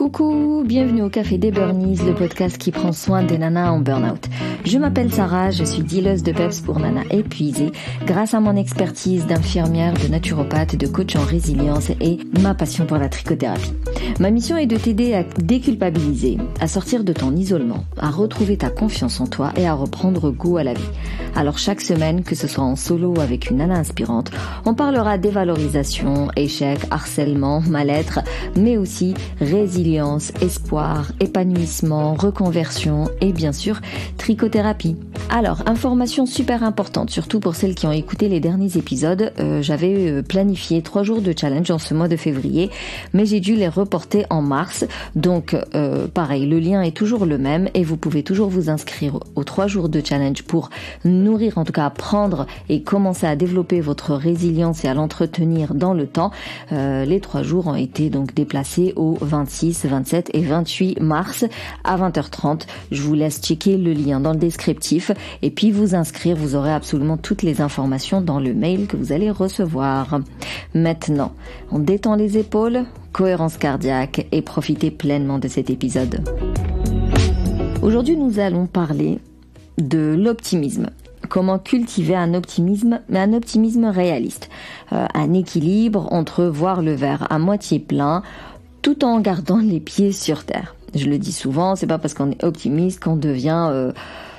Coucou, bienvenue au Café des Burnies, le podcast qui prend soin des nanas en burn-out. Je m'appelle Sarah, je suis dealeuse de peps pour nanas épuisées grâce à mon expertise d'infirmière, de naturopathe, de coach en résilience et ma passion pour la trichothérapie. Ma mission est de t'aider à déculpabiliser, à sortir de ton isolement, à retrouver ta confiance en toi et à reprendre goût à la vie. Alors chaque semaine, que ce soit en solo ou avec une nana inspirante, on parlera dévalorisation, échec, harcèlement, mal-être, mais aussi résilience, espoir, épanouissement, reconversion et bien sûr trichothérapie. Alors, information super importante, surtout pour celles qui ont écouté les derniers épisodes, j'avais planifié 3 jours de challenge en ce mois de février, mais j'ai dû les reporter en mars. Donc pareil, le lien est toujours le même et vous pouvez toujours vous inscrire aux 3 jours de challenge pour nourrir, en tout cas apprendre et commencer à développer votre résilience et à l'entretenir dans le temps. Les 3 jours ont été donc déplacés au 26, 27 et 28 mars à 20h30. Je vous laisse checker le lien dans le descriptif et puis vous inscrire. Vous aurez absolument toutes les informations dans le mail que vous allez recevoir. Maintenant, on détend les épaules, cohérence cardiaque et profitez pleinement de cet épisode. Aujourd'hui, nous allons parler de l'optimisme. Comment cultiver un optimisme, mais un optimisme réaliste. Un équilibre entre voir le verre à moitié plein tout en gardant les pieds sur terre. Je le dis souvent, c'est pas parce qu'on est optimiste qu'on devient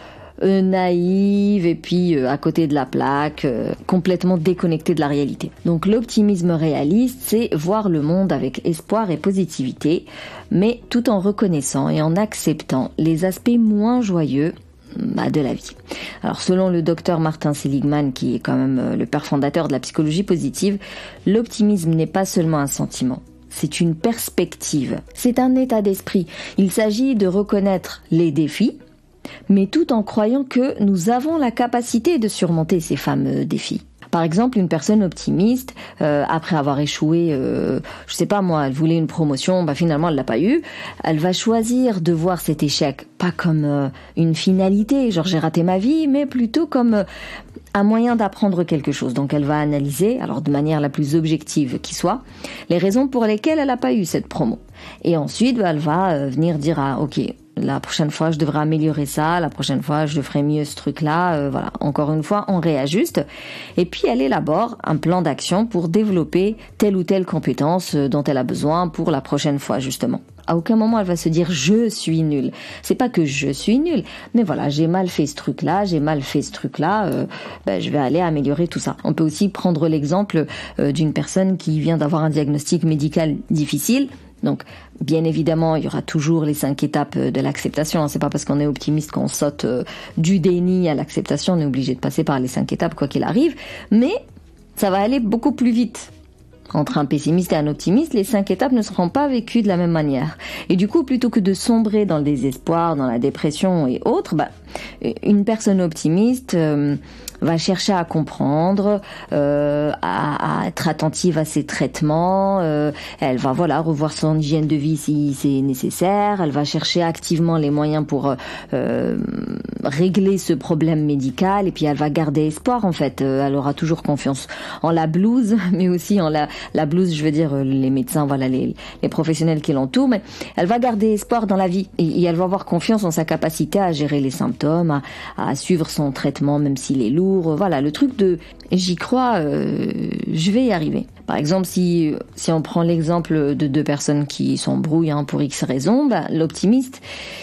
naïve et puis à côté de la plaque, complètement déconnecté de la réalité. Donc l'optimisme réaliste, c'est voir le monde avec espoir et positivité, mais tout en reconnaissant et en acceptant les aspects moins joyeux de la vie. Alors selon le docteur Martin Seligman, qui est quand même le père fondateur de la psychologie positive, l'optimisme n'est pas seulement un sentiment. C'est une perspective, c'est un état d'esprit. Il s'agit de reconnaître les défis, mais tout en croyant que nous avons la capacité de surmonter ces fameux défis. Par exemple, une personne optimiste, après avoir échoué, je sais pas moi, elle voulait une promotion, finalement elle l'a pas eu, elle va choisir de voir cet échec pas comme une finalité, genre j'ai raté ma vie, mais plutôt comme un moyen d'apprendre quelque chose. Donc elle va analyser, alors de manière la plus objective qui soit, les raisons pour lesquelles elle n'a pas eu cette promo. Et ensuite, elle va venir dire, ok, la prochaine fois, je devrais améliorer ça. La prochaine fois, je ferai mieux ce truc-là. Voilà. Encore une fois, on réajuste. Et puis, elle élabore un plan d'action pour développer telle ou telle compétence dont elle a besoin pour la prochaine fois, justement. À aucun moment, elle va se dire « je suis nulle ». C'est pas que je suis nulle, mais voilà, j'ai mal fait ce truc-là, je vais aller améliorer tout ça. On peut aussi prendre l'exemple d'une personne qui vient d'avoir un diagnostic médical difficile. Donc, bien évidemment, il y aura toujours les 5 étapes de l'acceptation. C'est pas parce qu'on est optimiste qu'on saute du déni à l'acceptation. On est obligé de passer par les 5 étapes, quoi qu'il arrive. Mais ça va aller beaucoup plus vite. Entre un pessimiste et un optimiste, les 5 étapes ne seront pas vécues de la même manière. Et du coup, plutôt que de sombrer dans le désespoir, dans la dépression et autres, une personne optimiste va chercher à comprendre, à être attentive à ses traitements, elle va revoir son hygiène de vie si c'est nécessaire, elle va chercher activement les moyens pour régler ce problème médical et puis elle va garder espoir en fait, elle aura toujours confiance en la blouse, mais aussi en la blouse, je veux dire les médecins, les professionnels qui l'entourent, mais elle va garder espoir dans la vie et elle va avoir confiance en sa capacité à gérer les symptômes, à suivre son traitement même s'il est lourd. Voilà, le truc de j'y crois, je vais y arriver. Par exemple, si on prend l'exemple de 2 personnes qui s'embrouillent pour X raisons, l'optimiste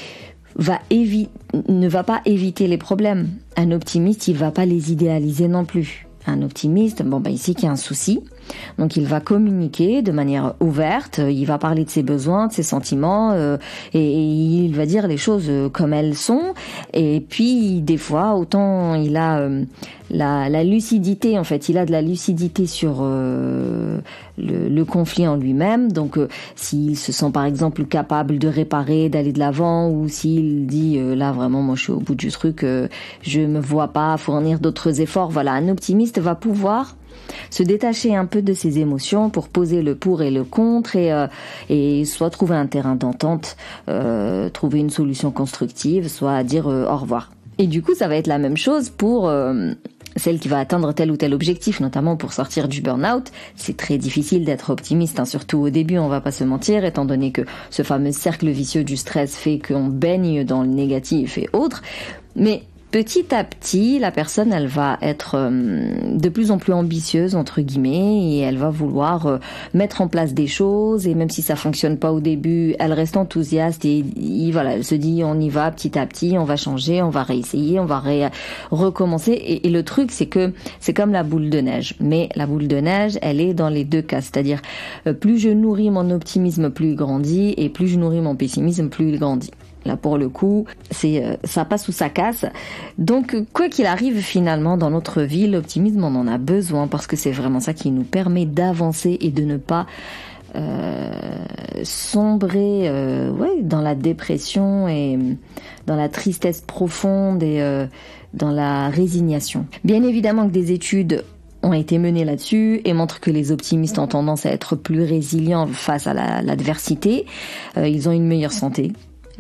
ne va pas éviter les problèmes. Un optimiste, il va pas les idéaliser non plus. Un optimiste, il sait qu'il y a un souci, donc il va communiquer de manière ouverte, il va parler de ses besoins, de ses sentiments, et il va dire les choses comme elles sont. Et puis des fois, autant il a la lucidité, en fait, il a de la lucidité sur le conflit en lui-même. Donc s'il se sent par exemple capable de réparer, d'aller de l'avant, ou s'il dit là vraiment moi je suis au bout du truc, je me vois pas fournir d'autres efforts. Voilà, un optimiste va pouvoir se détacher un peu de ses émotions pour poser le pour et le contre et soit trouver un terrain d'entente, trouver une solution constructive, soit dire au revoir. Et du coup, ça va être la même chose pour celle qui va atteindre tel ou tel objectif, notamment pour sortir du burn-out. C'est très difficile d'être optimiste, surtout au début, on va pas se mentir, étant donné que ce fameux cercle vicieux du stress fait qu'on baigne dans le négatif et autres. Mais petit à petit, la personne, elle va être de plus en plus ambitieuse, entre guillemets, et elle va vouloir mettre en place des choses, et même si ça fonctionne pas au début, elle reste enthousiaste, et voilà, elle se dit, on y va petit à petit, on va changer, on va réessayer, on va recommencer, et le truc, c'est que c'est comme la boule de neige, mais la boule de neige, elle est dans les deux cas, c'est-à-dire, plus je nourris mon optimisme, plus il grandit, et plus je nourris mon pessimisme, plus il grandit. Là, pour le coup, c'est ça passe ou ça casse. Donc, quoi qu'il arrive, finalement, dans notre vie, l'optimisme, on en a besoin parce que c'est vraiment ça qui nous permet d'avancer et de ne pas sombrer dans la dépression et dans la tristesse profonde et dans la résignation. Bien évidemment que des études ont été menées là-dessus et montrent que les optimistes ont tendance à être plus résilients face à l'adversité. Ils ont une meilleure santé.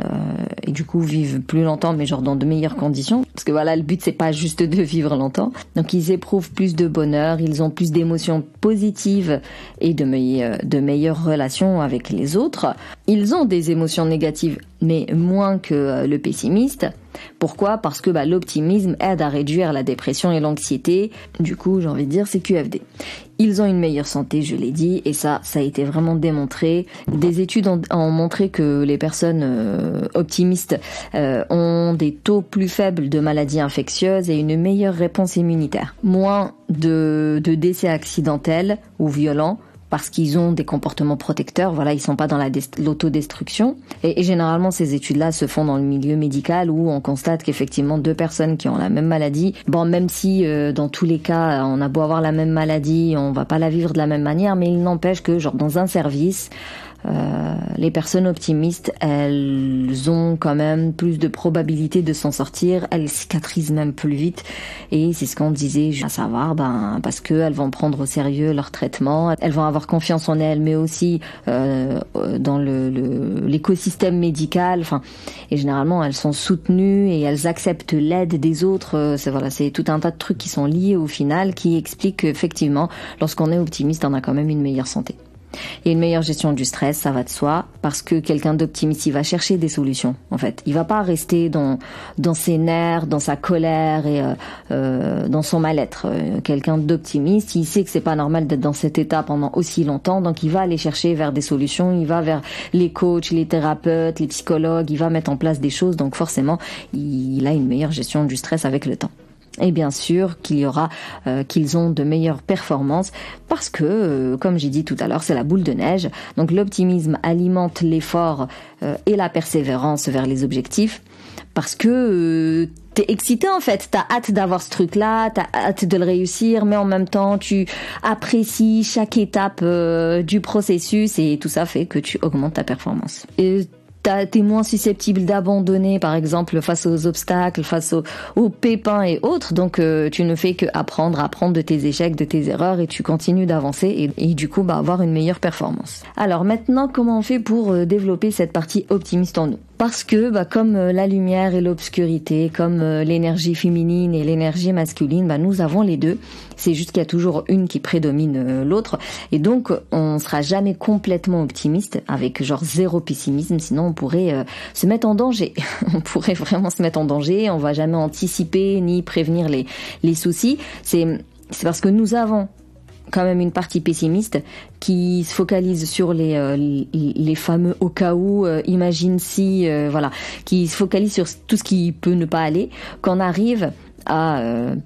Et du coup vivent plus longtemps mais genre dans de meilleures conditions parce que voilà, le but c'est pas juste de vivre longtemps. Donc ils éprouvent plus de bonheur, ils ont plus d'émotions positives et de meilleures relations avec les autres. Ils ont des émotions négatives mais moins que le pessimiste. Pourquoi ? Parce que l'optimisme aide à réduire la dépression et l'anxiété. Du coup, j'ai envie de dire, c'est QFD. Ils ont une meilleure santé, je l'ai dit, et ça a été vraiment démontré. Des études ont montré que les personnes optimistes ont des taux plus faibles de maladies infectieuses et une meilleure réponse immunitaire. Moins de décès accidentels ou violents, parce qu'ils ont des comportements protecteurs, voilà, ils sont pas dans l'autodestruction. Et généralement, ces études-là se font dans le milieu médical où on constate qu'effectivement, deux personnes qui ont la même maladie, même si dans tous les cas, on a beau avoir la même maladie, on va pas la vivre de la même manière, mais il n'empêche que, dans un service, les personnes optimistes, elles ont quand même plus de probabilité de s'en sortir, elles cicatrisent même plus vite, et c'est ce qu'on disait, à savoir, parce que elles vont prendre au sérieux leur traitement, elles vont avoir confiance en elles, mais aussi dans l'écosystème médical, et généralement elles sont soutenues et elles acceptent l'aide des autres. C'est tout un tas de trucs qui sont liés au final, qui expliquent qu'effectivement, lorsqu'on est optimiste, on a quand même une meilleure santé. Et une meilleure gestion du stress, ça va de soi, parce que quelqu'un d'optimiste, il va chercher des solutions, en fait. Il va pas rester dans ses nerfs, dans sa colère et dans son mal-être. Quelqu'un d'optimiste, il sait que c'est pas normal d'être dans cet état pendant aussi longtemps, donc il va aller chercher vers des solutions, il va vers les coachs, les thérapeutes, les psychologues, il va mettre en place des choses, donc forcément, il a une meilleure gestion du stress avec le temps. Et bien sûr qu'ils ont de meilleures performances parce que, comme j'ai dit tout à l'heure, c'est la boule de neige. Donc l'optimisme alimente l'effort et la persévérance vers les objectifs parce que t'es excité en fait, t'as hâte d'avoir ce truc-là, t'as hâte de le réussir, mais en même temps tu apprécies chaque étape du processus et tout ça fait que tu augmentes ta performance. Et t'es moins susceptible d'abandonner, par exemple, face aux obstacles, face aux pépins et autres. Donc, tu ne fais que apprendre de tes échecs, de tes erreurs, et tu continues d'avancer et du coup, avoir une meilleure performance. Alors maintenant, comment on fait pour développer cette partie optimiste en nous ? Parce que, comme la lumière et l'obscurité, comme l'énergie féminine et l'énergie masculine, nous avons les deux. C'est juste qu'il y a toujours une qui prédomine l'autre. Et donc, on sera jamais complètement optimiste avec zéro pessimisme. Sinon, on pourrait se mettre en danger. On pourrait vraiment se mettre en danger. On va jamais anticiper ni prévenir les soucis. C'est parce que nous avons quand même une partie pessimiste qui se focalise sur les fameux au cas où, imagine si, qui se focalise sur tout ce qui peut ne pas aller, qu'on arrive à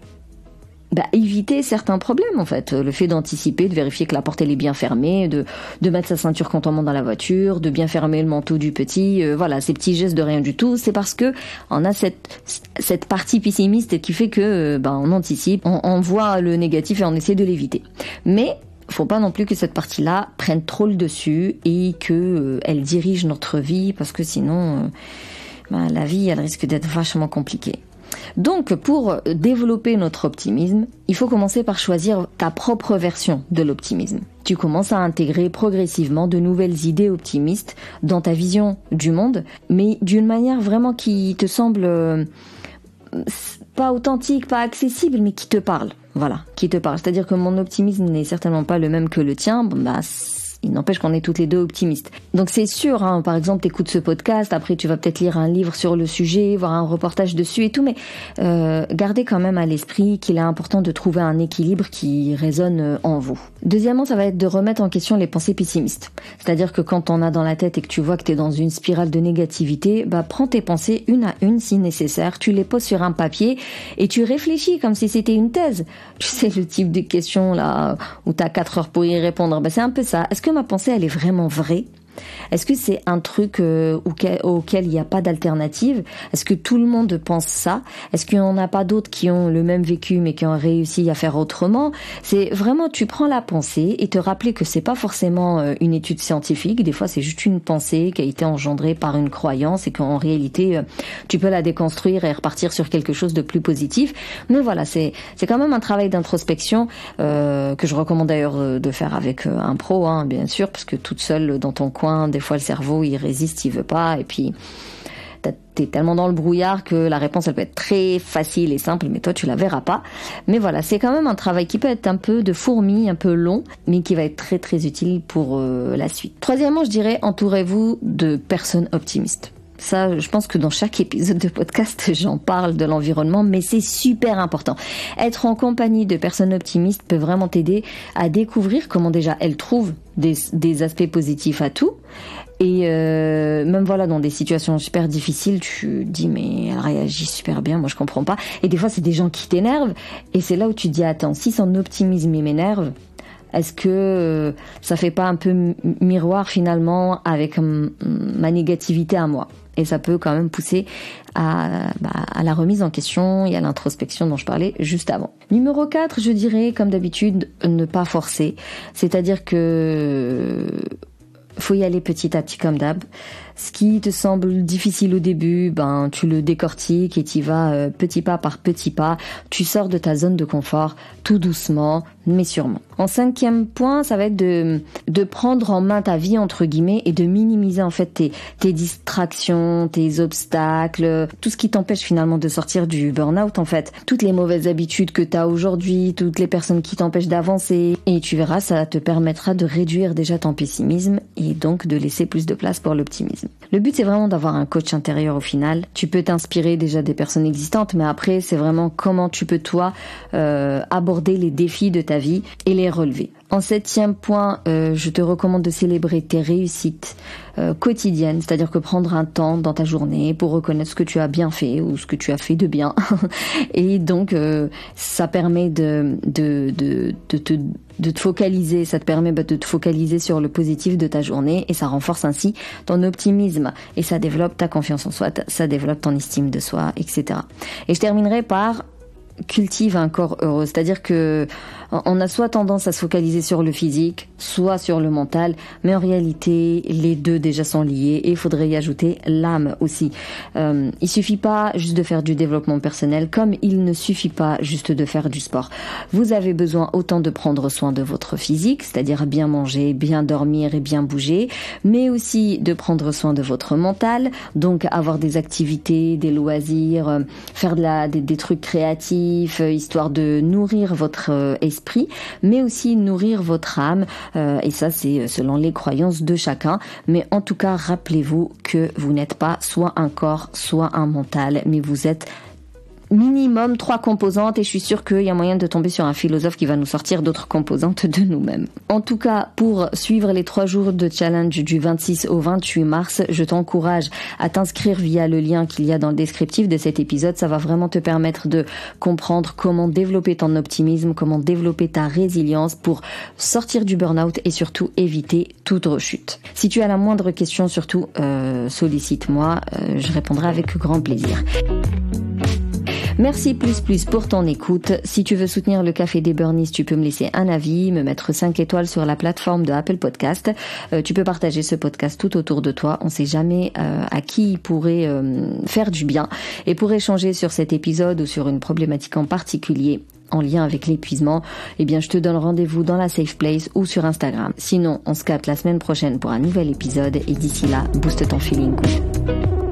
éviter certains problèmes en fait. Le fait d'anticiper, de vérifier que la porte elle est bien fermée, de mettre sa ceinture quand on monte dans la voiture, de bien fermer le manteau du petit, ces petits gestes de rien du tout, c'est parce que on a cette partie pessimiste qui fait que on anticipe, on voit le négatif et on essaie de l'éviter. Mais faut pas non plus que cette partie-là prenne trop le dessus et que elle dirige notre vie parce que sinon la vie elle risque d'être vachement compliquée. Donc, pour développer notre optimisme, il faut commencer par choisir ta propre version de l'optimisme. Tu commences à intégrer progressivement de nouvelles idées optimistes dans ta vision du monde, mais d'une manière vraiment qui te semble pas authentique, pas accessible, mais qui te parle. Voilà, qui te parle. C'est-à-dire que mon optimisme n'est certainement pas le même que le tien. Il n'empêche qu'on est toutes les deux optimistes. Donc c'est sûr, par exemple, t'écoutes ce podcast, après tu vas peut-être lire un livre sur le sujet, voir un reportage dessus et tout, mais gardez quand même à l'esprit qu'il est important de trouver un équilibre qui résonne en vous. Deuxièmement, ça va être de remettre en question les pensées pessimistes. C'est-à-dire que quand t'en as dans la tête et que tu vois que t'es dans une spirale de négativité, prends tes pensées une à une si nécessaire, tu les poses sur un papier et tu réfléchis comme si c'était une thèse. Tu sais, le type de question là où t'as 4 heures pour y répondre, c'est un peu ça. Est-ce que ma pensée, elle est vraiment vraie? Est-ce que c'est un truc auquel il n'y a pas d'alternative? Est-ce que tout le monde pense ça? Est-ce qu'il n'y en a pas d'autres qui ont le même vécu mais qui ont réussi à faire autrement? C'est vraiment, tu prends la pensée et te rappeler que c'est pas forcément une étude scientifique. Des fois, c'est juste une pensée qui a été engendrée par une croyance et qu'en réalité, tu peux la déconstruire et repartir sur quelque chose de plus positif. Mais voilà, c'est quand même un travail d'introspection que je recommande d'ailleurs de faire avec un pro, bien sûr, parce que toute seule dans ton coin, des fois le cerveau il résiste, il veut pas, et puis t'es tellement dans le brouillard que la réponse elle peut être très facile et simple, mais toi tu la verras pas. Mais voilà, c'est quand même un travail qui peut être un peu de fourmi, un peu long, mais qui va être très très utile pour la suite. Troisièmement, je dirais, entourez-vous de personnes optimistes. Ça, je pense que dans chaque épisode de podcast, j'en parle de l'environnement, mais c'est super important. Être en compagnie de personnes optimistes peut vraiment t'aider à découvrir comment déjà elles trouvent des aspects positifs à tout. Et même voilà, dans des situations super difficiles, tu dis mais elle réagit super bien, moi je comprends pas. Et des fois, c'est des gens qui t'énervent, et c'est là où tu te dis attends, si son optimisme il m'énerve, est-ce que ça fait pas un peu miroir finalement avec ma négativité à moi? Et ça peut quand même pousser à la remise en question et à l'introspection dont je parlais juste avant. Numéro 4, je dirais, comme d'habitude, ne pas forcer. C'est-à-dire que faut y aller petit à petit comme d'hab. Ce qui te semble difficile au début, tu le décortiques et t'y vas petit pas par petit pas. Tu sors de ta zone de confort tout doucement, mais sûrement. En 5e point, ça va être de prendre en main ta vie, entre guillemets, et de minimiser en fait tes distractions, tes obstacles, tout ce qui t'empêche finalement de sortir du burn-out en fait. Toutes les mauvaises habitudes que t'as aujourd'hui, toutes les personnes qui t'empêchent d'avancer. Et tu verras, ça te permettra de réduire déjà ton pessimisme et donc de laisser plus de place pour l'optimisme. Le but, c'est vraiment d'avoir un coach intérieur au final. Tu peux t'inspirer déjà des personnes existantes, mais après, c'est vraiment comment tu peux, toi, aborder les défis de ta vie et les relever. En 7e point, je te recommande de célébrer tes réussites quotidiennes, c'est-à-dire que prendre un temps dans ta journée pour reconnaître ce que tu as bien fait ou ce que tu as fait de bien. Et donc, ça permet de te focaliser, ça te permet de te focaliser sur le positif de ta journée et ça renforce ainsi ton optimisme et ça développe ta confiance en soi, ça développe ton estime de soi, etc. Et je terminerai par cultive un corps heureux, c'est-à-dire que on a soit tendance à se focaliser sur le physique, soit sur le mental, mais en réalité, les deux déjà sont liés et il faudrait y ajouter l'âme aussi. Il suffit pas juste de faire du développement personnel, comme il ne suffit pas juste de faire du sport. Vous avez besoin autant de prendre soin de votre physique, c'est-à-dire bien manger, bien dormir et bien bouger, mais aussi de prendre soin de votre mental, donc avoir des activités, des loisirs, faire des trucs créatifs, histoire de nourrir votre esprit, mais aussi nourrir votre âme, et ça c'est selon les croyances de chacun, mais en tout cas rappelez-vous que vous n'êtes pas soit un corps, soit un mental, mais vous êtes minimum 3 composantes et je suis sûre qu'il y a moyen de tomber sur un philosophe qui va nous sortir d'autres composantes de nous-mêmes. En tout cas, pour suivre les 3 jours de challenge du 26 au 28 mars, je t'encourage à t'inscrire via le lien qu'il y a dans le descriptif de cet épisode. Ça va vraiment te permettre de comprendre comment développer ton optimisme, comment développer ta résilience pour sortir du burn-out et surtout éviter toute rechute. Si tu as la moindre question, surtout sollicite-moi, je répondrai avec grand plaisir. Merci plus pour ton écoute. Si tu veux soutenir le Café des Burnies, tu peux me laisser un avis, me mettre 5 étoiles sur la plateforme de Apple Podcast. Tu peux partager ce podcast tout autour de toi. On sait jamais à qui il pourrait faire du bien. Et pour échanger sur cet épisode ou sur une problématique en particulier en lien avec l'épuisement, eh bien je te donne rendez-vous dans la Safe Place ou sur Instagram. Sinon, on se capte la semaine prochaine pour un nouvel épisode et d'ici là, booste ton feeling good.